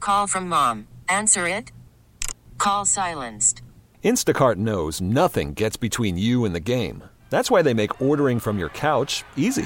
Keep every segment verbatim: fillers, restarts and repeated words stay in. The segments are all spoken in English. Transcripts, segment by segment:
Call from mom. Answer it. Call silenced. Instacart knows nothing gets between you and the game. That's why they make ordering from your couch easy.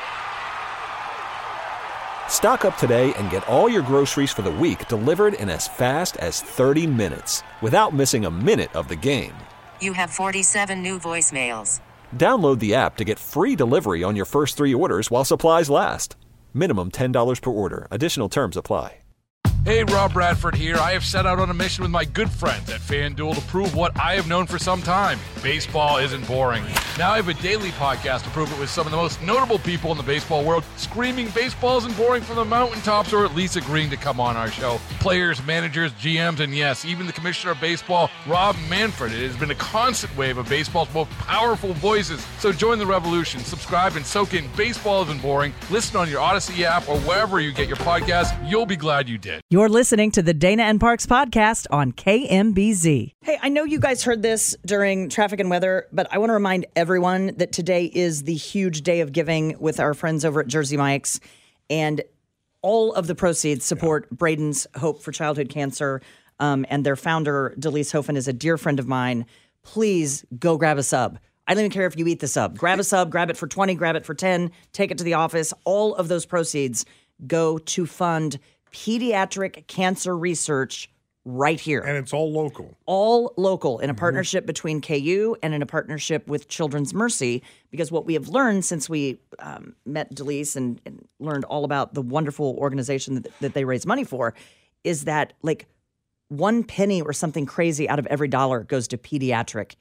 Stock up today and get all your groceries for the week delivered in as fast as thirty minutes without missing a minute of the game. You have forty-seven new voicemails. Download the app to get free delivery on your first three orders while supplies last. Minimum ten dollars per order. Additional terms apply. Hey, Rob Bradford here. I have set out on a mission with my good friends at FanDuel to prove what I have known for some time. Baseball isn't boring. Now I have a daily podcast to prove it with some of the most notable people in the baseball world, screaming baseball isn't boring from the mountaintops, or at least agreeing to come on our show. Players, managers, G Ms, and yes, even the commissioner of baseball, Rob Manfred. It has been a constant wave of baseball's most powerful voices. So join the revolution. Subscribe and soak in Baseball Isn't Boring. Listen on your Odyssey app or wherever you get your podcasts. You'll be glad you did. You're listening to the Dana and Parks podcast on K M B Z. Hey, I know you guys heard this during traffic and weather, but I want to remind everyone that today is the huge day of giving with our friends over at Jersey Mike's, and all of the proceeds support yeah. Braden's Hope for Childhood Cancer, um, and their founder, Delise Hofen, is a dear friend of mine. Please go grab a sub. I don't even care if you eat the sub. Grab a sub, grab it for twenty, grab it for ten, take it to the office. All of those proceeds go to fund pediatric cancer research right here. And it's all local. All local in a partnership mm-hmm. between K U and in a partnership with Children's Mercy, because what we have learned since we um, met Delise and, and learned all about the wonderful organization that, that they raise money for is that like one penny or something crazy out of every dollar goes to pediatric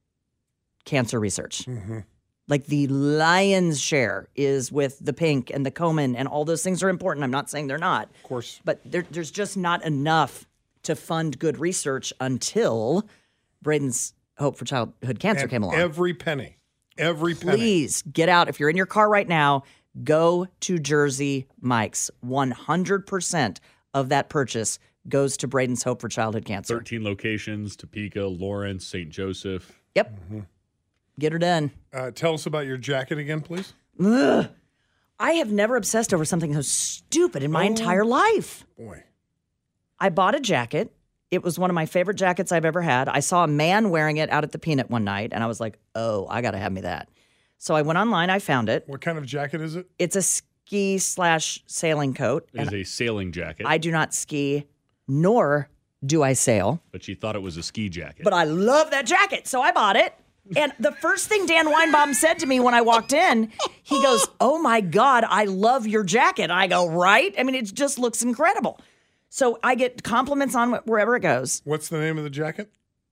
cancer research. Mm-hmm. Like the lion's share is with the Pink and the Komen, and all those things are important. I'm not saying they're not. Of course. But there, there's just not enough to fund good research until Braden's Hope for Childhood Cancer and came along. Every penny. Every penny. Please get out. If you're in your car right now, go to Jersey Mike's. one hundred percent of that purchase goes to Braden's Hope for Childhood Cancer. thirteen locations, Topeka, Lawrence, Saint Joseph. Yep. Mm-hmm. Get her done. Uh, tell us about your jacket again, please. Ugh. I have never obsessed over something so stupid in my oh, entire life. Boy. I bought a jacket. It was one of my favorite jackets I've ever had. I saw a man wearing it out at the Peanut one night, and I was like, oh, I got to have me that. So I went online. I found it. What kind of jacket is it? It's a ski slash sailing coat. It is a sailing jacket. I do not ski, nor do I sail. But she thought it was a ski jacket. But I love that jacket, so I bought it. And the first thing Dan Weinbaum said to me when I walked in, he goes, oh, my God, I love your jacket. I go, right? I mean, it just looks incredible. So I get compliments on wherever it goes. What's the name of the jacket?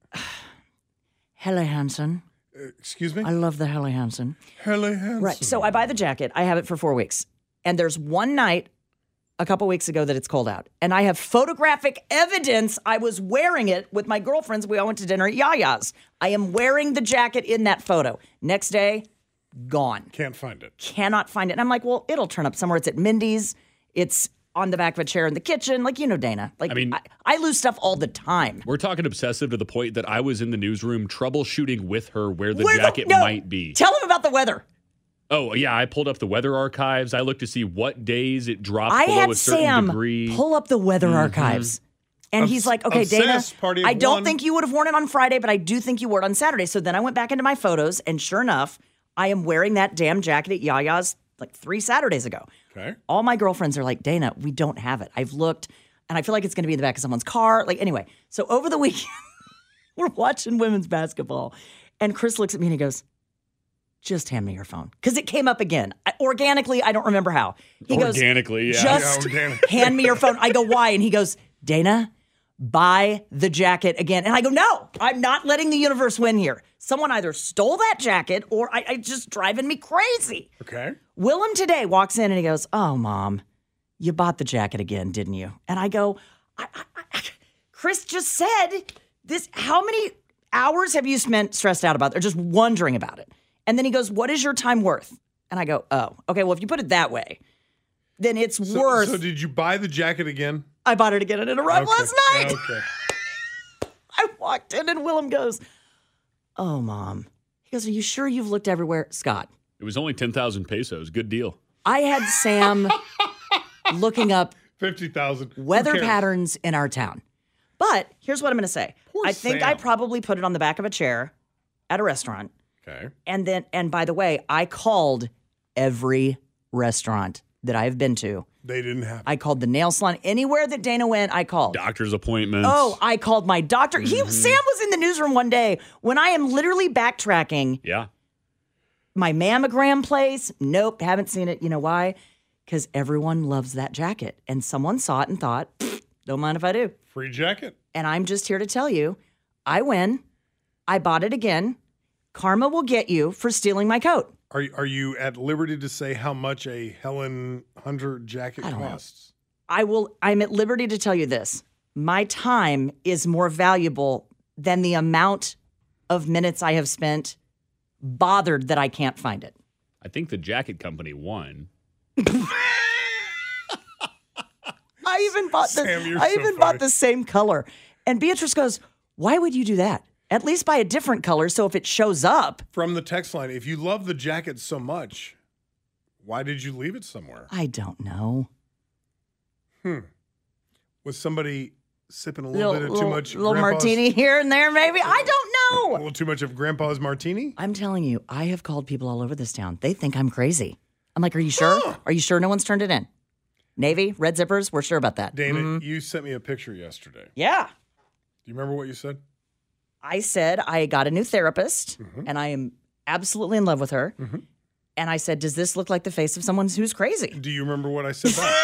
Helly Hansen. Uh, excuse me? I love the Helly Hansen. Helly Hansen. Right. So I buy the jacket. I have it for four weeks. And there's one night a couple weeks ago that it's cold out. And I have photographic evidence I was wearing it with my girlfriends. We all went to dinner at Yaya's. I am wearing the jacket in that photo. Next day, gone. Can't find it. Cannot find it. And I'm like, well, it'll turn up somewhere. It's at Mindy's. It's on the back of a chair in the kitchen. Like, you know, Dana. Like, I mean, I, I lose stuff all the time. We're talking obsessive to the point that I was in the newsroom troubleshooting with her where the where jacket the, no, might be. Tell them about the weather. Oh, yeah, I pulled up the weather archives. I looked to see what days it dropped I below had a certain Sam degree. pull up the weather mm-hmm. archives. And Obs- he's like, okay, obsessed, Dana, I don't one. think you would have worn it on Friday, but I do think you wore it on Saturday. So then I went back into my photos, and sure enough, I am wearing that damn jacket at Yaya's like three Saturdays ago. Okay. All my girlfriends are like, Dana, we don't have it. I've looked, and I feel like it's going to be in the back of someone's car. Like, anyway, so over the weekend, we're watching women's basketball, and Chris looks at me and he goes, just hand me your phone. Because it came up again. I, organically, I don't remember how. He organically, goes, yeah. just yeah organically. hand me your phone. I go, why? And he goes, Dana, buy the jacket again. And I go, no, I'm not letting the universe win here. Someone either stole that jacket or I, I just driving me crazy. Okay. Willem today walks in and he goes, oh, Mom, you bought the jacket again, didn't you? And I go, I, I, I, Chris just said this. How many hours have you spent stressed out about it or just wondering about it? And then he goes, what is your time worth? And I go, oh, okay, well, if you put it that way, then it's so, worth. So did you buy the jacket again? I bought it again and it arrived okay. last night. Okay. I walked in and Willem goes, oh, Mom. He goes, are you sure you've looked everywhere? Scott. It was only ten thousand pesos. Good deal. I had Sam looking up fifty thousand. weather patterns in our town. But here's what I'm going to say. Poor I think I Sam. probably put it on the back of a chair at a restaurant. Okay. And then, and by the way, I called every restaurant that I've been to. They didn't have. I called the nail salon. Anywhere that Dana went, I called. Doctor's appointments. Oh, I called my doctor. He Mm-hmm. Sam was in the newsroom one day when I am literally backtracking. Yeah. My mammogram place, nope, haven't seen it. You know why? Because everyone loves that jacket. And someone saw it and thought, don't mind if I do. Free jacket. And I'm just here to tell you, I win. I bought it again. Karma will get you for stealing my coat. Are are you at liberty to say how much a Helen Hunter jacket don't know. costs? I will, I'm at liberty to tell you this. My time is more valuable than the amount of minutes I have spent bothered that I can't find it. I think the jacket company won. I even bought the Sam, you're I so even funny. bought the same color. And Beatrice goes, "Why would you do that? At least buy a different color so if it shows up." From the text line, if you love the jacket so much, why did you leave it somewhere? I don't know. Was somebody sipping a little, bit of too little, much little grandpa's- martini here and there, maybe. I A don't know. little too much of grandpa's martini? I'm telling you, I have called people all over this town. They think I'm crazy. I'm like, "Are you sure? Are you sure no one's turned it in?" Navy, red zippers, we're sure about that. Dana, Mhm. you sent me a picture yesterday. Yeah. Do you remember what you said? I said I got a new therapist Mm-hmm. and I am absolutely in love with her. And I said, "Does this look like the face of someone who's crazy?" Do you remember what I said back?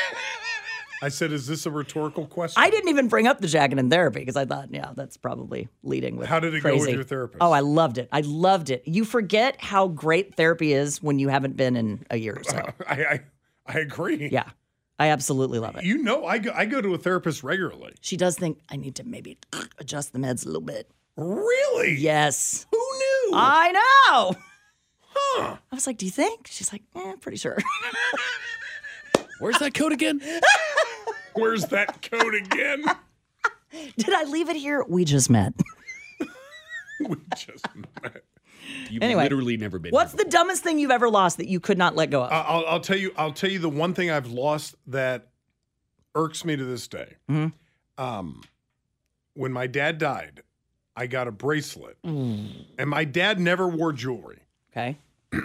I said, is this a rhetorical question? I didn't even bring up the jacket in therapy because I thought, yeah, that's probably leading with How did it go with crazy. your therapist? Oh, I loved it. I loved it. You forget how great therapy is when you haven't been in a year or so. I, I, I agree. Yeah, I absolutely love it. You know, I go, I go to a therapist regularly. She does think I need to maybe adjust the meds a little bit. Really? Yes. Who knew? I know. huh. I was like, "Do you think?" She's like, "Eh, pretty sure." Where's that coat again? Where's that code again? Did I leave it here? We just met. we just met. You've Anyway, literally never been. What's here the dumbest thing you've ever lost that you could not let go of? I- I'll, I'll tell you. I'll tell you the one thing I've lost that irks me to this day. Mm-hmm. Um, when my dad died, I got a bracelet, Mm. and my dad never wore jewelry, Okay.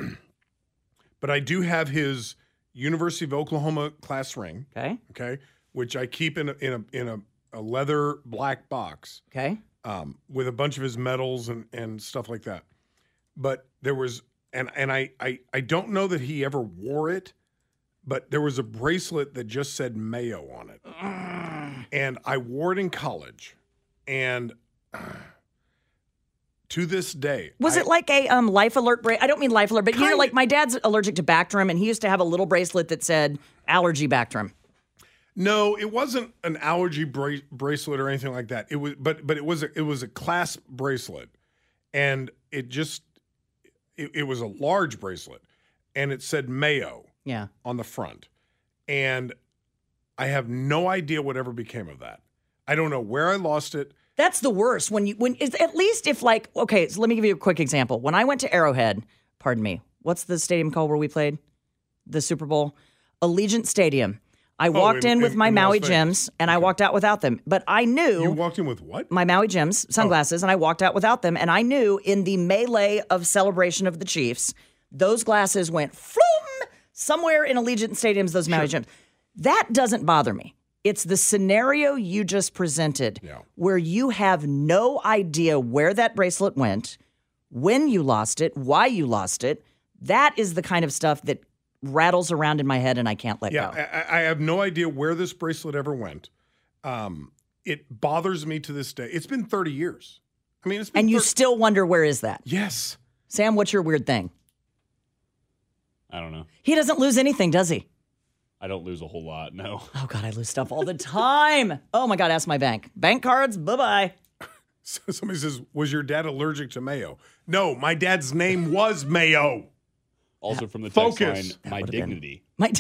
but I do have his University of Oklahoma class ring. Okay. Okay, which I keep in a, in a in a, a leather black box. Okay. Um, with a bunch of his medals and, and stuff like that. But there was, and and I, I I don't know that he ever wore it, but there was a bracelet that just said Mayo on it, and I wore it in college, and uh, to this day, Was I- it like a um, life alert bracelet? I don't mean life alert, but you know, Kind- like my dad's allergic to Bactrim, and he used to have a little bracelet that said allergy Bactrim. No, it wasn't an allergy bra- bracelet or anything like that. It was, but but it was a, it was a clasp bracelet, and it just it, it was a large bracelet, and it said Mayo Yeah. on the front, and I have no idea whatever became of that. I don't know where I lost it. That's the worst. When you when is at least if like okay, so let me give you a quick example. When I went to Arrowhead, pardon me, what's the stadium called where we played the Super Bowl? Allegiant Stadium. I walked in- in, with in- my in Las Maui Vegas. gems and I walked out without them. But I knew You walked in with what? my Maui gems, sunglasses, and I walked out without them. And I knew in the melee of celebration of the Chiefs, those glasses went floom somewhere in Allegiant Stadiums, those Maui gems. That doesn't bother me. It's the scenario you just presented Yeah. where you have no idea where that bracelet went, when you lost it, why you lost it. That is the kind of stuff that rattles around in my head and I can't let Yeah, go. I, I have no idea where this bracelet ever went. Um, it bothers me to this day. It's been thirty years. I mean, it's been And you thir- still wonder, where is that? yes. Sam, what's your weird thing? I don't know. He doesn't lose anything, does he? I don't lose a whole lot. No. Oh, God, I lose stuff all the time. Oh, my God, ask my bank. Bank cards, bye-bye. So somebody says, "Was your dad allergic to mayo?" No, my dad's name was Mayo. Also from the text Focus. line, my would've been- dignity. My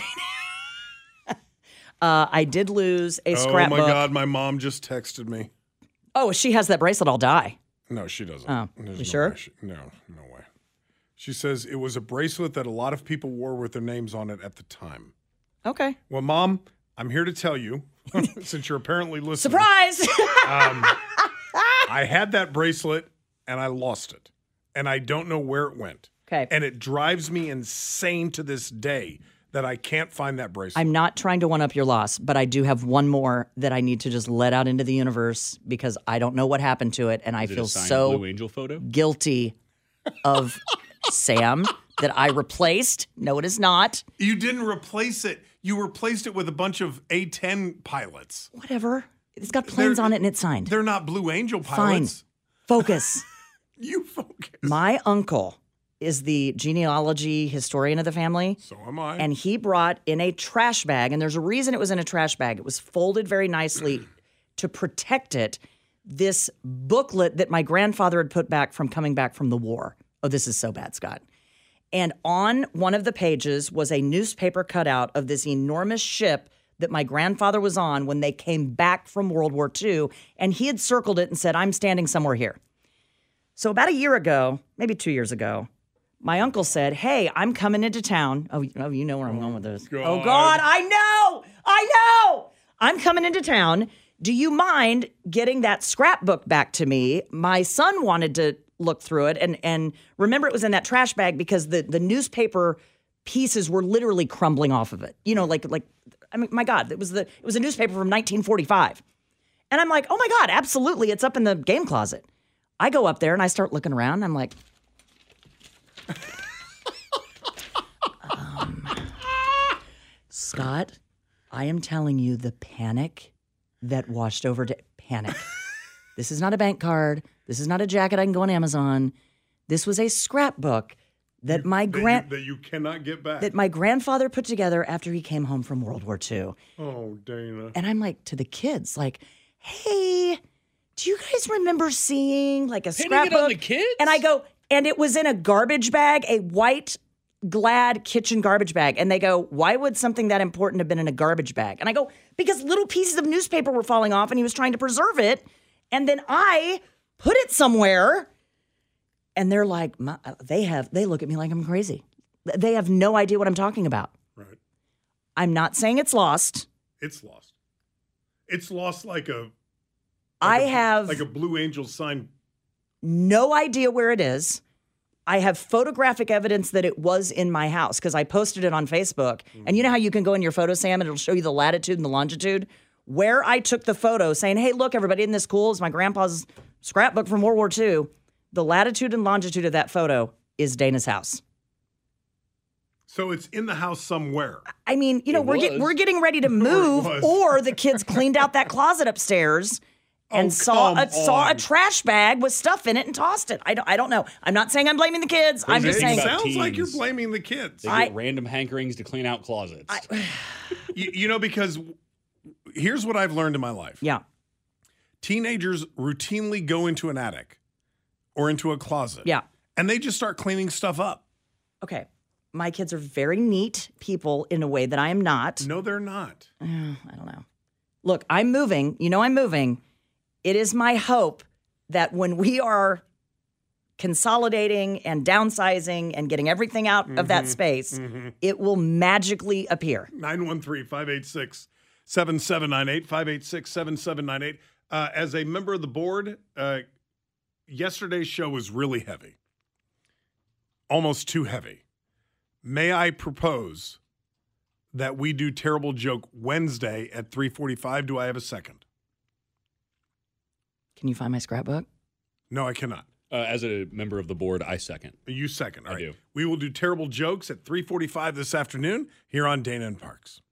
uh, I did lose a Oh scrapbook. my God, my mom just texted me. Oh, if she has that bracelet, I'll die. No, she doesn't. Oh, There's you no sure? way she- no, no way. She says it was a bracelet that a lot of people wore with their names on it at the time. Okay. Well, Mom, I'm here to tell you, since you're apparently listening. Surprise! um, I had that bracelet and I lost it. And I don't know where it went. Okay. And it drives me insane to this day that I can't find that bracelet. I'm not trying to one-up your loss, but I do have one more that I need to just let out into the universe because I don't know what happened to it, and I Is it feel a signed so Blue Angel photo? guilty of Sam that I replaced. No, it is not. You didn't replace it. You replaced it with a bunch of A ten pilots. Whatever. It's got planes They're- on it and it's signed. They're not Blue Angel Fine. pilots. Focus. You focus. My uncle is the genealogy historian of the family. So am I. And he brought in a trash bag, and there's a reason it was in a trash bag. It was folded very nicely to protect it, this booklet that my grandfather had put back from coming back from the war. Oh, this is so bad, Scott. And on one of the pages was a newspaper cutout of this enormous ship that my grandfather was on when they came back from World War Two, and he had circled it and said, I'm standing somewhere here. So about a year ago, maybe two years ago, my uncle said, hey, I'm coming into town. Oh, oh you know where I'm going with this. God. Oh, God, I know. I know. I'm coming into town. Do you mind getting that scrapbook back to me? My son wanted to look through it. And, and remember, it was in that trash bag because the, the newspaper pieces were literally crumbling off of it. You know, like, like I mean, my God, it was, the, it was a newspaper from nineteen forty-five. And I'm like, oh, my God, absolutely. It's up in the game closet. I go up there and I start looking around. I'm like, um, Scott, I am telling you the panic that washed over to panic. This is not a bank card. This is not a jacket I can go on Amazon. This was a scrapbook that my that, grand you, that you cannot get back. that my grandfather put together after he came home from World War Two. Oh, Dana. And I'm like to the kids, like, hey, do you guys remember seeing like a Pinning scrapbook? it on the kids? And I go, and it was in a garbage bag, a white Glad kitchen garbage bag. And they go, why would something that important have been in a garbage bag? And I go, because little pieces of newspaper were falling off and he was trying to preserve it. And then I put it somewhere. And they're like, My, they have, they look at me like I'm crazy. They have no idea what I'm talking about. Right. I'm not saying it's lost. It's lost. It's lost like a. Like I a, have like a Blue Angel sign. no idea where it is. I have photographic evidence that it was in my house because I posted it on Facebook. Mm. And you know how you can go in your photo, Sam, and it'll show you the latitude and the longitude? Where I took the photo saying, hey, look, everybody, isn't this cool? It's my grandpa's scrapbook from World War Two. The latitude and longitude of that photo is Dana's house. So it's in the house somewhere. I mean, you know, It we're, get, was. we're getting ready to move, was. or the kids cleaned out that closet upstairs and Oh, saw a, come saw a on. trash bag with stuff in it and tossed it. I don't, I don't know. I'm not saying I'm blaming the kids. I'm Those just are It saying. about sounds like you're teens. blaming the kids. They I- get random hankerings to clean out closets. you, you know, because here's what I've learned in my life. Yeah. Teenagers routinely go into an attic or into a closet. Yeah. And they just start cleaning stuff up. Okay. My kids are very neat people in a way that I am not. No, they're not. I don't know. Look, I'm moving. You know I'm moving. It is my hope that when we are consolidating and downsizing and getting everything out of that space, it will magically appear. nine one three, five eight six, seven seven nine eight, five eight six, seven seven nine eight. Uh, as a member of the board, uh, yesterday's show was really heavy. Almost too heavy. May I propose that we do Terrible Joke Wednesday at three forty-five? Do I have a second? Can you find my scrapbook? No, I cannot. uh, as a member of the board, I second. You second. All I right. do. We will do Terrible Jokes at three forty-five this afternoon here on Dana and Parks.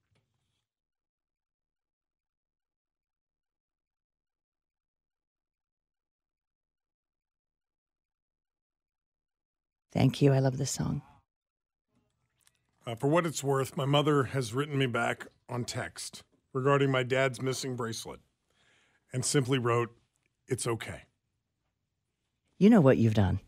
Thank you. I love this song. Uh, for what it's worth, my mother has written me back on text regarding my dad's missing bracelet and simply wrote, "It's okay." You know what you've done.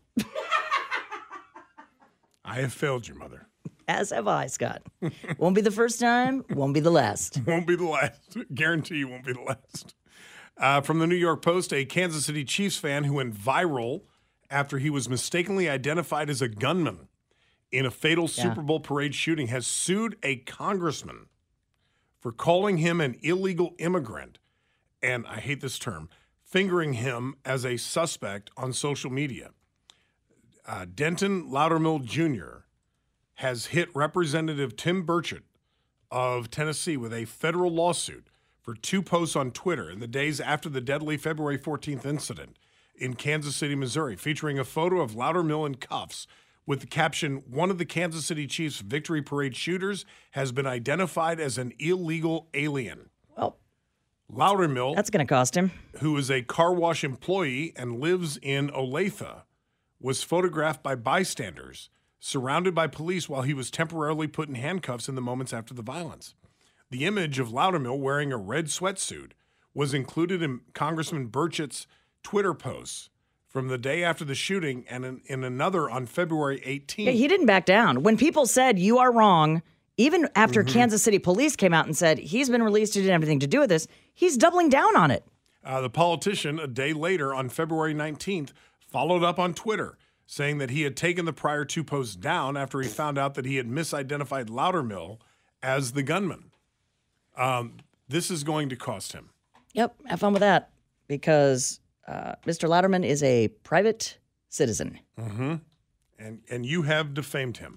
I have failed you, Mother. As have I, Scott. Won't be the first time, won't be the last. Won't be the last. Guarantee you won't be the last. Uh, from the New York Post, a Kansas City Chiefs fan who went viral after he was mistakenly identified as a gunman in a fatal Yeah. Super Bowl parade shooting has sued a congressman for calling him an illegal immigrant, and I hate this term, fingering him as a suspect on social media. Uh, Denton Loudermill Junior has hit Representative Tim Burchett of Tennessee with a federal lawsuit for two posts on Twitter in the days after the deadly February fourteenth incident in Kansas City, Missouri, featuring a photo of Loudermill in cuffs with the caption, "One of the Kansas City Chiefs victory parade shooters has been identified as an illegal alien." Well, Loudermill, that's going to cost him, who is a car wash employee and lives in Olathe, was photographed by bystanders surrounded by police while he was temporarily put in handcuffs in the moments after the violence. The image of Loudermill wearing a red sweatsuit was included in Congressman Burchett's Twitter posts from the day after the shooting and in, in another on February eighteenth. Yeah, he didn't back down. When people said, you are wrong, even after Mm-hmm. Kansas City police came out and said, he's been released, he didn't have anything to do with this, he's doubling down on it. Uh, the politician, a day later on February nineteenth, followed up on Twitter, saying that he had taken the prior two posts down after he found out that he had misidentified Loudermill as the gunman. Um, this is going to cost him. Yep, have fun with that, because uh, Mister Louderman is a private citizen. Mm-hmm. And and you have defamed him.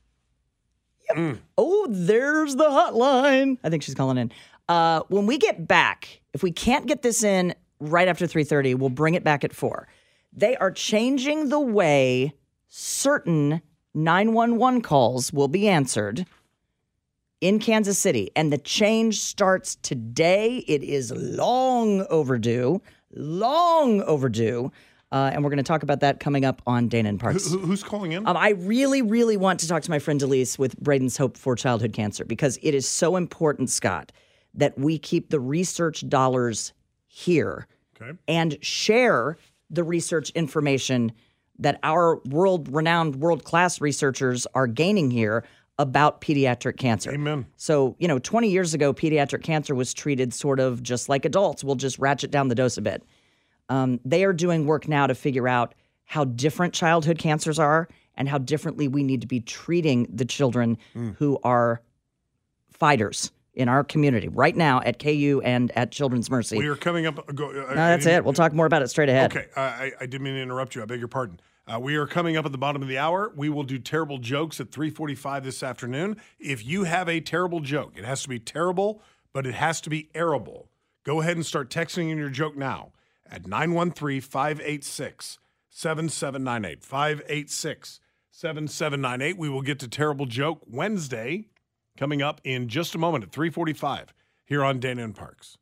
Oh, there's the hotline. I think she's calling in. Uh, when we get back, if we can't get this in right after three thirty, we'll bring it back at four. They are changing the way certain nine one one calls will be answered in Kansas City, and the change starts today. It is long overdue, long overdue, uh, and we're going to talk about that coming up on Dana and Parks. Who, who's calling in? Um, I really, really want to talk to my friend Delise with Braden's Hope for Childhood Cancer, because it is so important, Scott, that we keep the research dollars here Okay. and share the research information that our world-renowned, world-class researchers are gaining here about pediatric cancer. Amen. So, you know, twenty years ago, pediatric cancer was treated sort of just like adults. We'll just ratchet down the dose a bit. Um, they are doing work now to figure out how different childhood cancers are and how differently we need to be treating the children Mm. who are fighters in our community right now at K U and at Children's Mercy. We are coming up. Go, uh, No, that's it. We'll talk more about it straight ahead. Okay, uh, I, I didn't mean to interrupt you. I beg your pardon. Uh, we are coming up at the bottom of the hour. We will do terrible jokes at three forty-five this afternoon. If you have a terrible joke, it has to be terrible, but it has to be airable. Go ahead and start texting in your joke now at nine one three, five eight six, seven seven nine eight. five eight six, seven seven nine eight. We will get to Terrible Joke Wednesday coming up in just a moment at three forty-five here on Dana and Parks.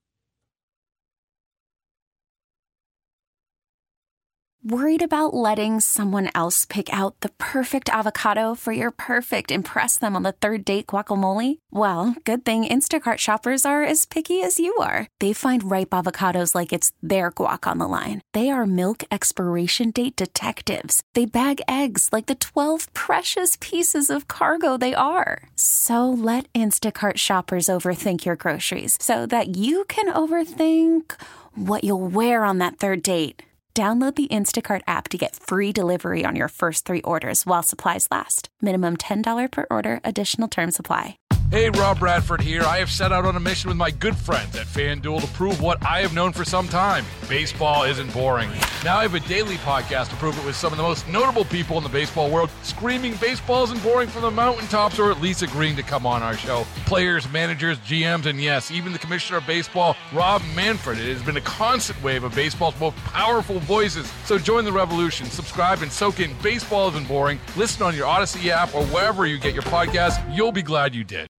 Worried about letting someone else pick out the perfect avocado for your perfect impress them on the third date guacamole? Well, good thing Instacart shoppers are as picky as you are. They find ripe avocados like it's their guac on the line. They are milk expiration date detectives. They bag eggs like the twelve precious pieces of cargo they are. So let Instacart shoppers overthink your groceries so that you can overthink what you'll wear on that third date. Download the Instacart app to get free delivery on your first three orders while supplies last. Minimum ten dollars per order. Additional terms apply. Hey, Rob Bradford here. I have set out on a mission with my good friends at FanDuel to prove what I have known for some time. Baseball isn't boring. Now I have a daily podcast to prove it with some of the most notable people in the baseball world, screaming baseball isn't boring from the mountaintops, or at least agreeing to come on our show. Players, managers, G Ms, and yes, even the commissioner of baseball, Rob Manfred. It has been a constant wave of baseball's most powerful voices. So join the revolution. Subscribe and soak in Baseball Isn't Boring. Listen on your Odyssey app or wherever you get your podcasts. You'll be glad you did.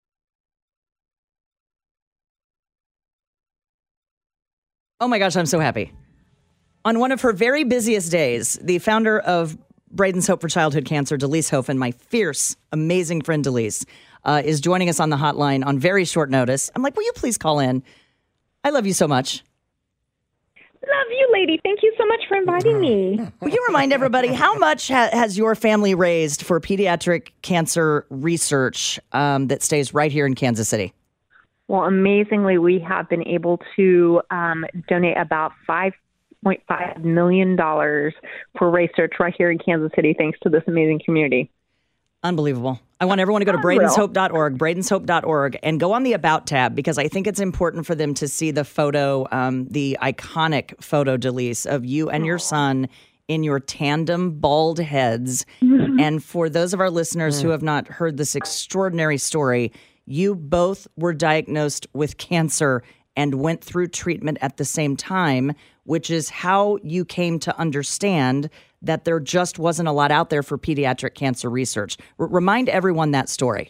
Oh my gosh, I'm so happy. On one of her very busiest days, the founder of Braden's Hope for Childhood Cancer, Delise Hofen, my fierce, amazing friend Delise, uh, is joining us on the hotline on very short notice. I'm like, will you please call in? I love you so much. Love you, lady. Thank you so much for inviting me. Will you remind everybody, how much ha- has your family raised for pediatric cancer research um, that stays right here in Kansas City? Well, amazingly, we have been able to um, donate about five point five million dollars for research right here in Kansas City, thanks to this amazing community. Unbelievable. I want everyone to go to I Bradens will. Hope dot org, Bradens Hope dot org, and go on the About tab because I think it's important for them to see the photo, um, the iconic photo, Delise, of you and your son in your tandem bald heads. And for those of our listeners who have not heard this extraordinary story, you both were diagnosed with cancer and went through treatment at the same time, which is how you came to understand that there just wasn't a lot out there for pediatric cancer research. R- remind everyone that story.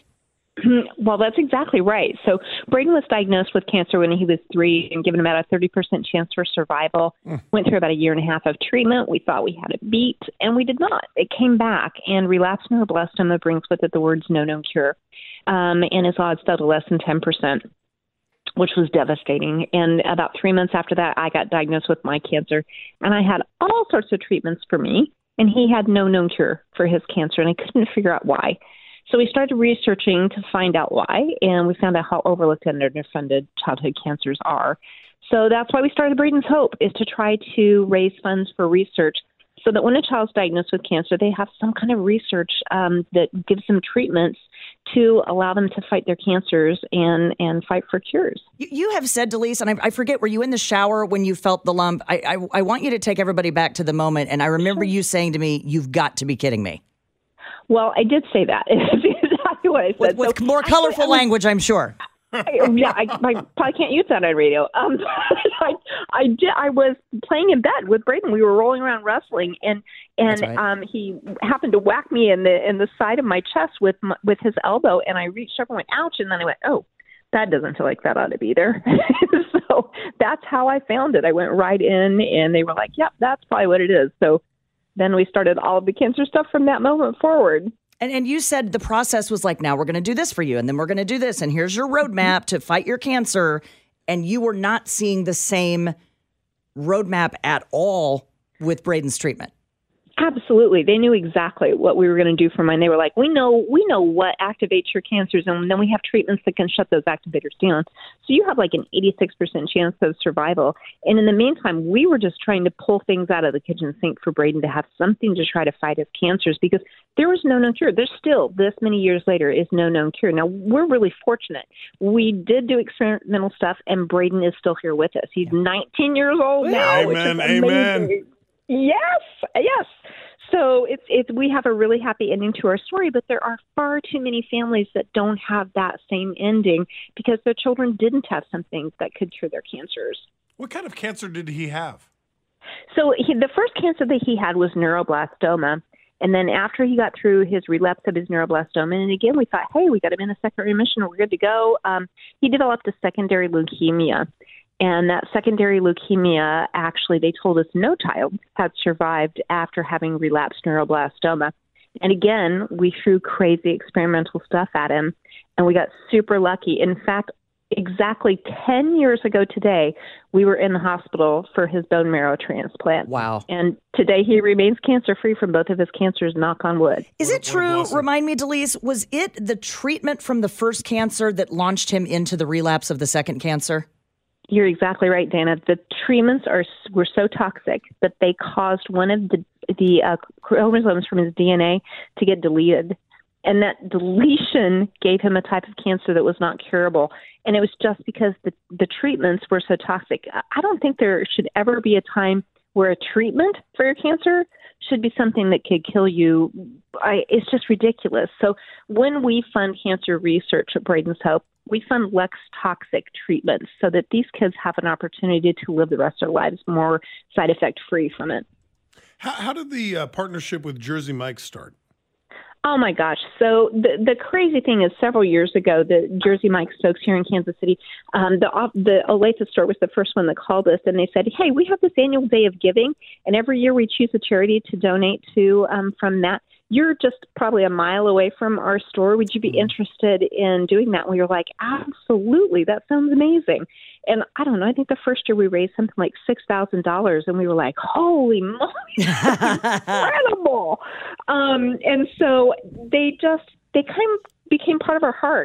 Well, that's exactly right. So Braden was diagnosed with cancer when he was three and given about a thirty percent chance for survival. Mm. Went through about a year and a half of treatment. We thought we had it beat, and we did not. It came back, and relapsed neuroblastoma brings with it the words no known cure. Um, and his odds fell to less than ten percent, which was devastating. And about three months after that, I got diagnosed with my cancer, and I had all sorts of treatments for me, and he had no known cure for his cancer, and I couldn't figure out why. So we started researching to find out why, and we found out how overlooked and underfunded childhood cancers are. So that's why we started Braden's Hope, is to try to raise funds for research so that when a child's diagnosed with cancer, they have some kind of research um, that gives them treatments to allow them to fight their cancers and, and fight for cures. You, you have said, Delise, and I, I forget, were you in the shower when you felt the lump? I, I, I want you to take everybody back to the moment, and I remember you saying to me, "You've got to be kidding me." Well, I did say that. It's exactly what I said. With, with so more colorful I, I was, language, I'm sure. I, yeah, I, I probably can't use that on radio. Um, I, I did. I was playing in bed with Braden. We were rolling around wrestling, and and right. um, he happened to whack me in the in the side of my chest with my, with his elbow, and I reached over and went, "Ouch!" And then I went, "Oh, that doesn't feel like that ought to be there." So that's how I found it. I went right in, and they were like, "Yep, that's probably what it is." So then we started all of the cancer stuff from that moment forward. And and you said the process was like, now we're going to do this for you, and then we're going to do this, and here's your roadmap to fight your cancer. And you were not seeing the same roadmap at all with Braden's treatment. Absolutely. They knew exactly what we were going to do for mine. They were like, we know we know what activates your cancers, and then we have treatments that can shut those activators down. So you have like an eighty-six percent chance of survival. And in the meantime, we were just trying to pull things out of the kitchen sink for Braden to have something to try to fight his cancers, because there was no known cure. There's still, this many years later, is no known cure. Now, we're really fortunate. We did do experimental stuff, and Braden is still here with us. He's nineteen years old now. Amen, which is amen. amazing. Yes, yes. So it's it's we have a really happy ending to our story, but there are far too many families that don't have that same ending because their children didn't have something that could cure their cancers. What kind of cancer did he have? So he, the first cancer that he had was neuroblastoma. And then after he got through his relapse of his neuroblastoma, and again, we thought, hey, we got him in a second remission, we're good to go. Um, he developed a secondary leukemia. And that secondary leukemia, actually, they told us no child had survived after having relapsed neuroblastoma. And again, we threw crazy experimental stuff at him, and we got super lucky. In fact, exactly ten years ago today, we were in the hospital for his bone marrow transplant. Wow. And today he remains cancer-free from both of his cancers, knock on wood. Is it true, remind me, Delise, was it the treatment from the first cancer that launched him into the relapse of the second cancer? You're exactly right, Dana. The treatments are were so toxic that they caused one of the the uh, chromosomes from his D N A to get deleted. And that deletion gave him a type of cancer that was not curable. And it was just because the, the treatments were so toxic. I don't think there should ever be a time where a treatment for your cancer should be something that could kill you. I, it's just ridiculous. So when we fund cancer research at Braden's Hope, we fund less toxic treatments so that these kids have an opportunity to live the rest of their lives more side effect free from it. How, how did the uh, partnership with Jersey Mike's start? Oh, my gosh. So the the crazy thing is several years ago, the Jersey Mike's folks here in Kansas City, um, the the Olathe store was the first one that called us, and they said, hey, we have this annual day of giving, and every year we choose a charity to donate to um, from that. You're just probably a mile away from our store. Would you be interested in doing that? And we were like, absolutely. That sounds amazing. And I don't know, I think the first year we raised something like six thousand dollars, and we were like, holy moly, incredible. Um, and so they just, they kind of became part of our heart.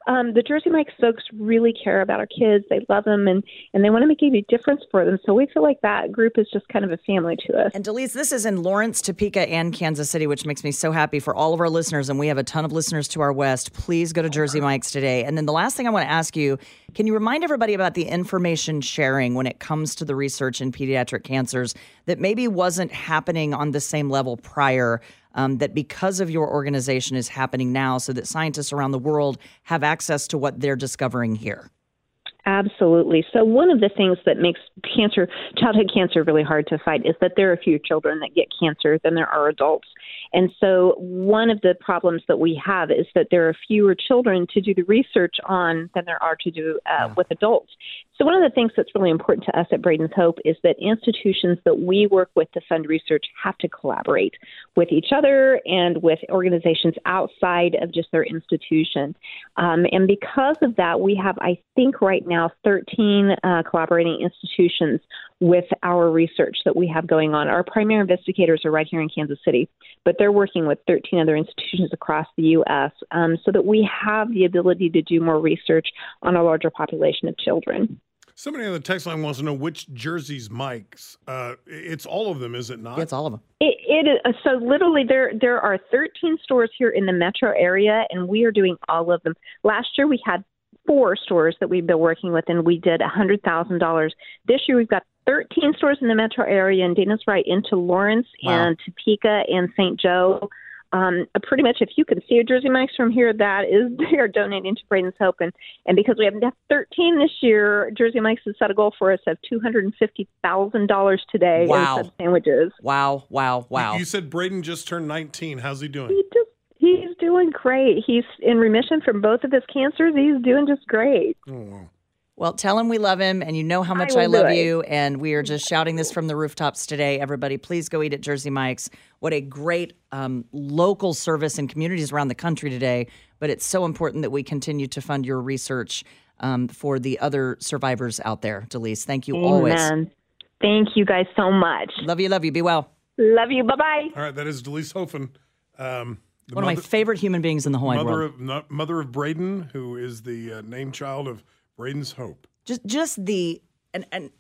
Um, the Jersey Mike's folks really care about our kids. They love them, and, and they want to make a difference for them. So we feel like that group is just kind of a family to us. And Delise, this is in Lawrence, Topeka, and Kansas City, which makes me so happy for all of our listeners. And we have a ton of listeners to our west. Please go to Jersey Mike's today. And then the last thing I want to ask you, can you remind everybody about the information sharing when it comes to the research in pediatric cancers that maybe wasn't happening on the same level prior, um, that because of your organization is happening now so that scientists around the world have access to what they're discovering here? Absolutely. So one of the things that makes cancer, childhood cancer really hard to fight is that there are fewer children that get cancer than there are adults. And so one of the problems that we have is that there are fewer children to do the research on than there are to do uh, yeah. with adults. So one of the things that's really important to us at Braden's Hope is that institutions that we work with to fund research have to collaborate with each other and with organizations outside of just their institution. Um, and because of that, we have, I think right now, thirteen uh, collaborating institutions with our research that we have going on. Our primary investigators are right here in Kansas City, but they're working with thirteen other institutions across the U S um, so that we have the ability to do more research on a larger population of children. Somebody on the text line wants to know which Jersey's Mike's. Uh, it's all of them, is it not? Yeah, it's all of them. It, it is, so literally there there are thirteen stores here in the metro area, and we are doing all of them. Last year we had four stores that we've been working with, and we did one hundred thousand dollars. This year we've got thirteen stores in the metro area, and Dana's right, into Lawrence Wow. and Topeka and Saint Joe. Um, pretty much if you can see a Jersey Mike's from here, that is, they are donating to Braden's Hope. And, and because we have thirteen this year, Jersey Mike's has set a goal for us of two hundred fifty thousand dollars today Wow. in sub sandwiches. Wow, wow, wow. You, you said Braden just turned nineteen. How's he doing? He just, he's doing great. He's in remission from both of his cancers. He's doing just great. Oh, wow. Well, tell him we love him, and you know how much I I, will do love it. you, and we are just shouting this from the rooftops today. Everybody, please go eat at Jersey Mike's. What a great um, local service in communities around the country today, but it's so important that we continue to fund your research um, for the other survivors out there. Delise, thank you always. Amen. Thank you guys so much. Love you, love you. Be well. Love you. Bye-bye. All right, that is Delise Hofen. Um, the One mother, of my favorite human beings in the whole wide mother world. of, not, mother of Braden, who is the uh, named child of Braden's Hope. Just, just the, and, and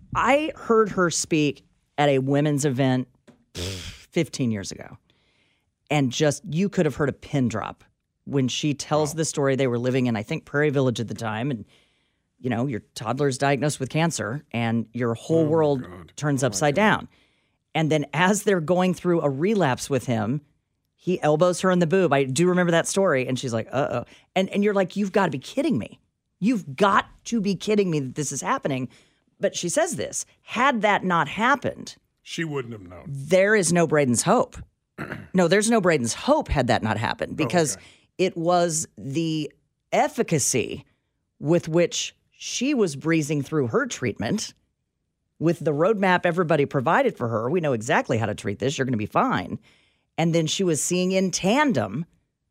I heard her speak at a women's event fifteen years ago. And just, you could have heard a pin drop when she tells wow. the story. They were living in, I think, Prairie Village at the time. And, you know, your toddler's diagnosed with cancer and your whole oh world God. turns oh upside down. And then as they're going through a relapse with him, he elbows her in the boob. I do remember that story. And she's like, uh-oh. And, and you're like, you've got to be kidding me. You've got to be kidding me that this is happening. But she says this, had that not happened, she wouldn't have known. There is no Braden's Hope. No, there's no Braden's Hope had that not happened, because oh, okay. it was the efficacy with which she was breezing through her treatment with the roadmap everybody provided for her. We know exactly how to treat this. You're going to be fine. And then she was seeing in tandem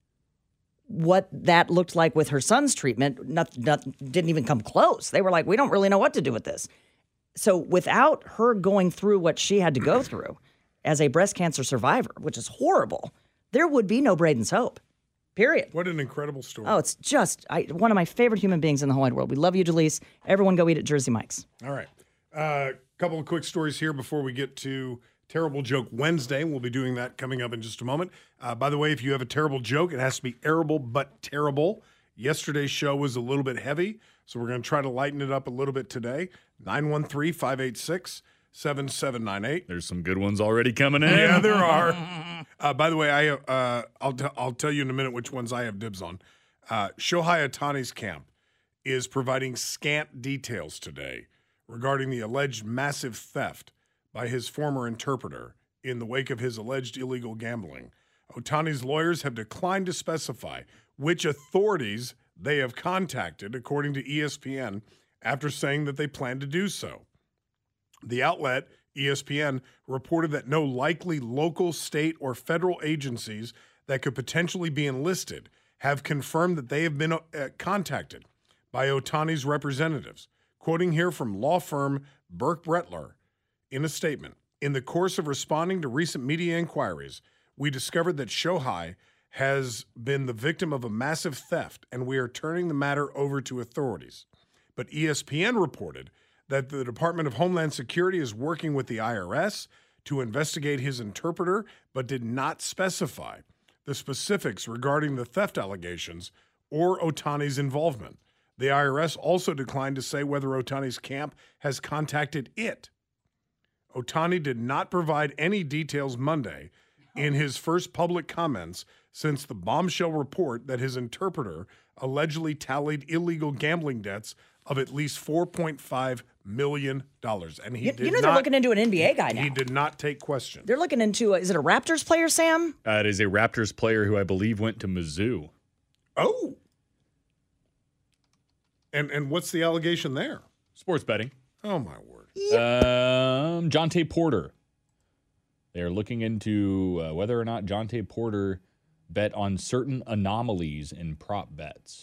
what that looked like with her son's treatment. Not, not, didn't even come close. They were like, we don't really know what to do with this. So without her going through what she had to go through as a breast cancer survivor, which is horrible, there would be no Braden's Hope, period. What an incredible story. Oh, it's just I, one of my favorite human beings in the whole wide world. We love you, Delise. Everyone go eat at Jersey Mike's. All right. A uh, couple of quick stories here before we get to Terrible Joke Wednesday. We'll be doing that coming up in just a moment. Uh, by the way, if you have a terrible joke, it has to be arable but terrible. Yesterday's show was a little bit heavy, so we're going to try to lighten it up a little bit today. nine one three, five eight six, seven seven nine eight. There's some good ones already coming in. Yeah, there are. Uh, by the way, I uh, I'll t- I'll tell you in a minute which ones I have dibs on. Uh, Shohei Ohtani's camp is providing scant details today regarding the alleged massive theft by his former interpreter in the wake of his alleged illegal gambling. Ohtani's lawyers have declined to specify which authorities they have contacted, according to E S P N, after saying that they plan to do so. The outlet, E S P N, reported that no likely local, state, or federal agencies that could potentially be enlisted have confirmed that they have been uh, contacted by Ohtani's representatives. Quoting here from law firm Burke Brettler, in a statement, in the course of responding to recent media inquiries, we discovered that Shohei has been the victim of a massive theft, and we are turning the matter over to authorities. But E S P N reported that the Department of Homeland Security is working with the I R S to investigate his interpreter, but did not specify the specifics regarding the theft allegations or Ohtani's involvement. The I R S also declined to say whether Ohtani's camp has contacted it. Ohtani did not provide any details Monday in his first public comments since the bombshell report that his interpreter allegedly tallied illegal gambling debts of at least four point five million dollars. And he You, did you know not, they're looking into an N B A guy now. He did not take questions. They're looking into, a, is it a Raptors player, Sam? Uh, it is a Raptors player who I believe went to Mizzou. Oh. And and what's the allegation there? Sports betting. Oh, my word. Um, Jonte Porter. They're looking into uh, whether or not Jonte Porter bet on certain anomalies in prop bets.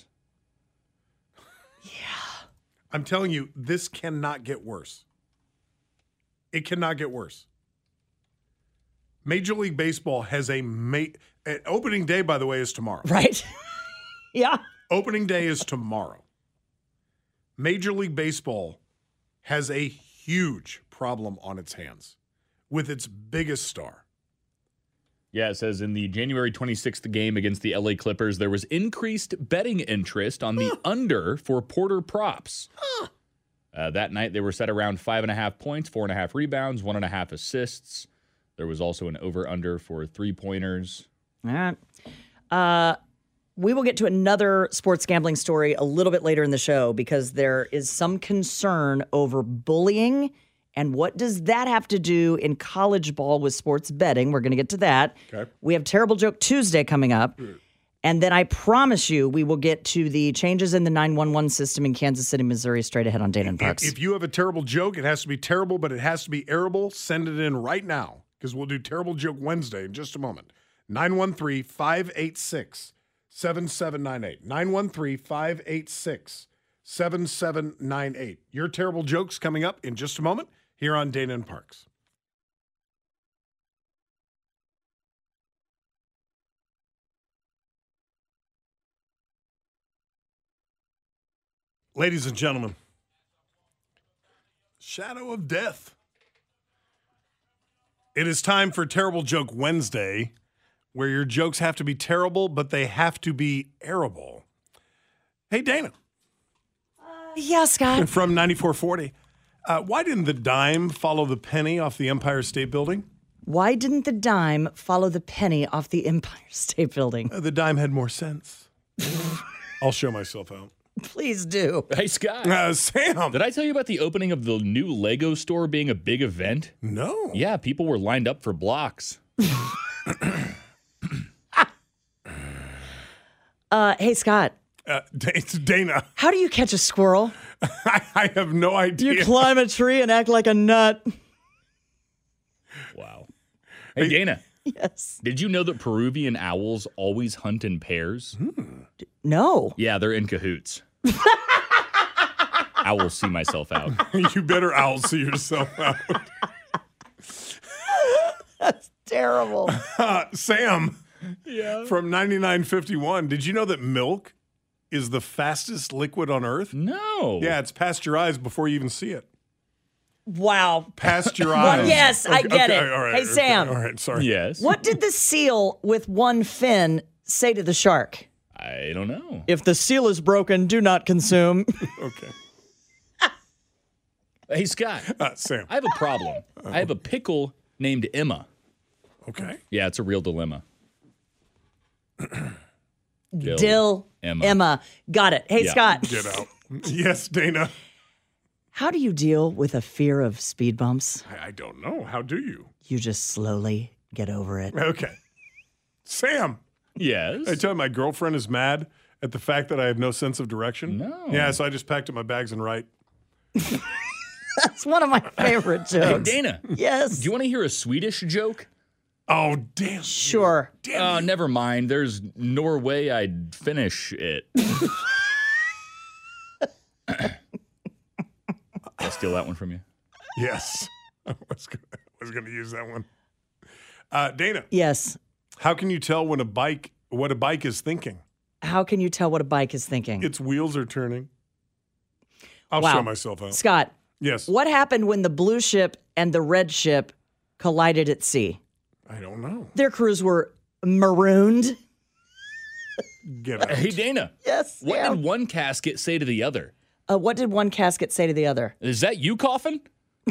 I'm telling you, this cannot get worse. It cannot get worse. Major League Baseball has a ma- uh, opening day, by the way, is tomorrow. Right. Yeah. Opening day is tomorrow. Major League Baseball has a huge problem on its hands with its biggest star. Yeah, it says in the January twenty-sixth game against the L A Clippers, there was increased betting interest on the huh. under for Porter props. Huh. Uh, that night, they were set around five and a half points, four and a half rebounds, one and a half assists. There was also an over-under for three-pointers. All right. Uh, we will get to another sports gambling story a little bit later in the show because there is some concern over bullying. And what does that have to do in college ball with sports betting? We're going to get to that. Okay. We have Terrible Joke Tuesday coming up. Mm. And then I promise you we will get to the changes in the nine one one system in Kansas City, Missouri, straight ahead on Dana and Parks. If, if you have a terrible joke, it has to be terrible, but it has to be airable. Send it in right now because we'll do Terrible Joke Wednesday in just a moment. nine one three, five eight six, seven seven nine eight. nine one three, five eight six, seven seven nine eight. Your terrible jokes coming up in just a moment here on Dana and Parks. Ladies and gentlemen, shadow of death. It is time for Terrible Joke Wednesday, where your jokes have to be terrible, but they have to be airable. Hey, Dana. Uh, yeah, Scott. From ninety-four forty. Uh, why didn't the dime follow the penny off the Empire State Building? Why didn't the dime follow the penny off the Empire State Building? Uh, the dime had more sense. I'll show myself out. Please do. Hey, Scott. Uh, Sam. Did I tell you about the opening of the new Lego store being a big event? No. Yeah, people were lined up for blocks. uh, hey, Scott. Uh, it's Dana. How do you catch a squirrel? I, I have no idea. You climb a tree and act like a nut. Wow. Hey, hey Dana. Yes. Did you know that Peruvian owls always hunt in pairs? Hmm. No. Yeah, they're in cahoots. I will see myself out. You better owl see yourself out. That's terrible. Uh, Sam, yeah. From ninety-nine fifty-one, did you know that milk is the fastest liquid on Earth? No. Yeah, it's pasteurized before you even see it. Wow. Pasteurized. Well, yes, okay, I get okay, it. All right, hey, okay, Sam. All right, sorry. Yes. What did the seal with one fin say to the shark? I don't know. If the seal is broken, do not consume. Okay. Hey, Scott. Uh, Sam. I have a problem. Uh-oh. I have a pickle named Emma. Okay. Yeah, it's a real dilemma. Dill, Dill Emma. Emma. Got it. Hey, yeah. Scott. Get out. Yes, Dana. How do you deal with a fear of speed bumps? I, I don't know. How do you? You just slowly get over it. Okay. Sam. Yes? I tell you, my girlfriend is mad at the fact that I have no sense of direction. No. Yeah, so I just packed up my bags and right. That's one of my favorite jokes. Hey, Dana. Yes. Do you want to hear a Swedish joke? Oh, damn. Sure. Damn uh, you. Never mind. There's no way I'd finish it. Can I steal that one from you? Yes. I was gonna, I was going to use that one. Uh, Dana. Yes. How can you tell when a bike what a bike is thinking. How can you tell what a bike is thinking? Its wheels are turning. I'll Wow. show myself out. Scott, Yes. what happened when the blue ship and the red ship collided at sea? I don't know. Their crews were marooned. Get out. Hey, Dana. Yes. What Sam. did one casket say to the other? Uh, what did one casket say to the other? Is that you coughing?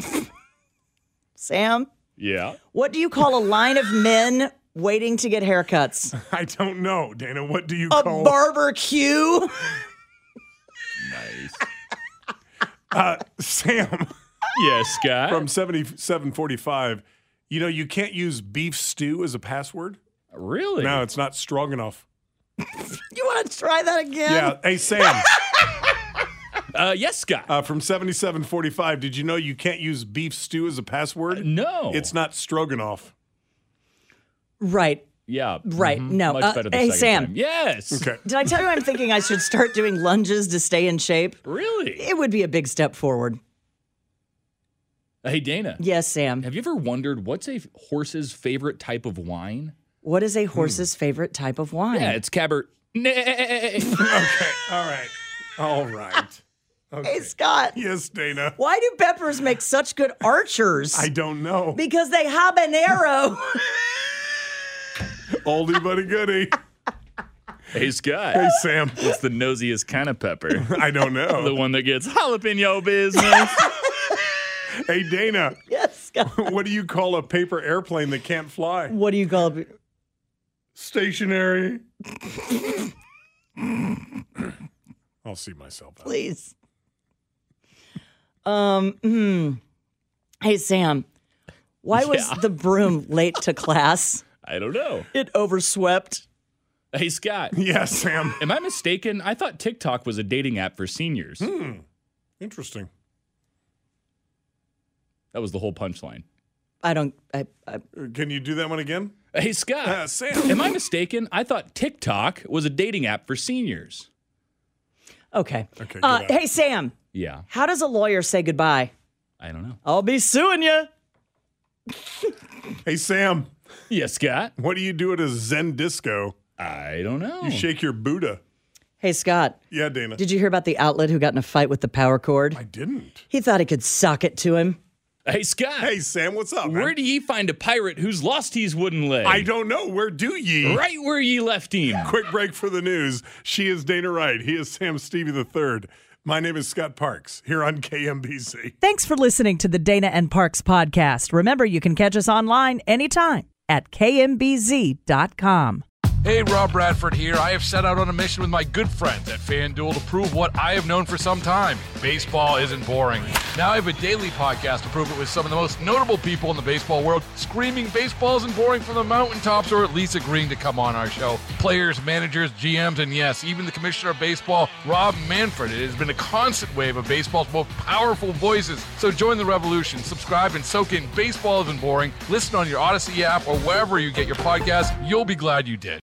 Sam, Yeah. what do you call a line of men waiting to get haircuts? I don't know, Dana. What do you A call barbecue? Nice. uh, Sam Yes, Scott. from seventy-seven forty-five? You know, you can't use beef stew as a password. Really? No, it's not strong enough. You want to try that again? Yeah. Hey, Sam Uh, yes, Scott. uh, from seventy-seven forty-five, did you know you can't use beef stew as a password? no. It's not stroganoff. Right. Yeah. Right. mhm. No. Much Uh, better the hey, second Sam. time. Yes. Okay. Did I tell you I'm thinking I should start doing lunges to stay in shape? Really? It would be a big step forward. Hey, Dana. Yes, Sam. Have you ever wondered what's a horse's favorite type of wine? What is a horse's favorite type of wine? Yeah, it's Cabernet. Okay. All right. All right. Okay. Hey, Scott. Yes, Dana. Why do peppers make such good archers? I don't know. Because they habanero. Oldie but a goodie. Hey, Scott. Hey, Sam. What's the nosiest kind of pepper? I don't know. The one that gets jalapeno business. Hey, Dana. Yes, Scott. What do you call a paper airplane that can't fly? What do you call it? Stationary. I'll see myself out. Please. Um. Hmm. Hey, Sam. Why was Yeah. the broom late to class? I don't know. It overswept. Hey, Scott. Yes, Sam. Am I mistaken? I thought TikTok was a dating app for seniors. Hmm. Interesting. That was the whole punchline. I don't. I. I Uh, Can you do that one again? Hey, Scott. Uh, Sam. Am I mistaken? I thought TikTok was a dating app for seniors. okay. Okay, Uh, get out. hey, Sam. Yeah. How does a lawyer say goodbye? I don't know. I'll be suing you. Hey, Sam. Yes, Scott. What do you do at a Zen disco? I don't know. You shake your Buddha. Hey, Scott. Yeah, Dana. Did you hear about the outlet who got in a fight with the power cord? I didn't. He thought he could sock it to him. Hey, Scott. Hey, Sam. What's up, man? Where do ye find a pirate who's lost his wooden leg? I don't know. Where do ye? Right where ye left him. Quick break for the news. She is Dana Wright. He is Sam Stevie the third. My name is Scott Parks here on K M B C. Thanks for listening to the Dana and Parks podcast. Remember, you can catch us online anytime at K M B Z dot com. Hey, Rob Bradford here. I have set out on a mission with my good friends at FanDuel to prove what I have known for some time. Baseball isn't boring. Now I have a daily podcast to prove it with some of the most notable people in the baseball world, screaming baseball isn't boring from the mountaintops, or at least agreeing to come on our show. Players, managers, G Ms, and yes, even the commissioner of baseball, Rob Manfred. It has been a constant wave of baseball's most powerful voices. So join the revolution. Subscribe and soak in Baseball Isn't Boring. Listen on your Odyssey app or wherever you get your podcasts. You'll be glad you did.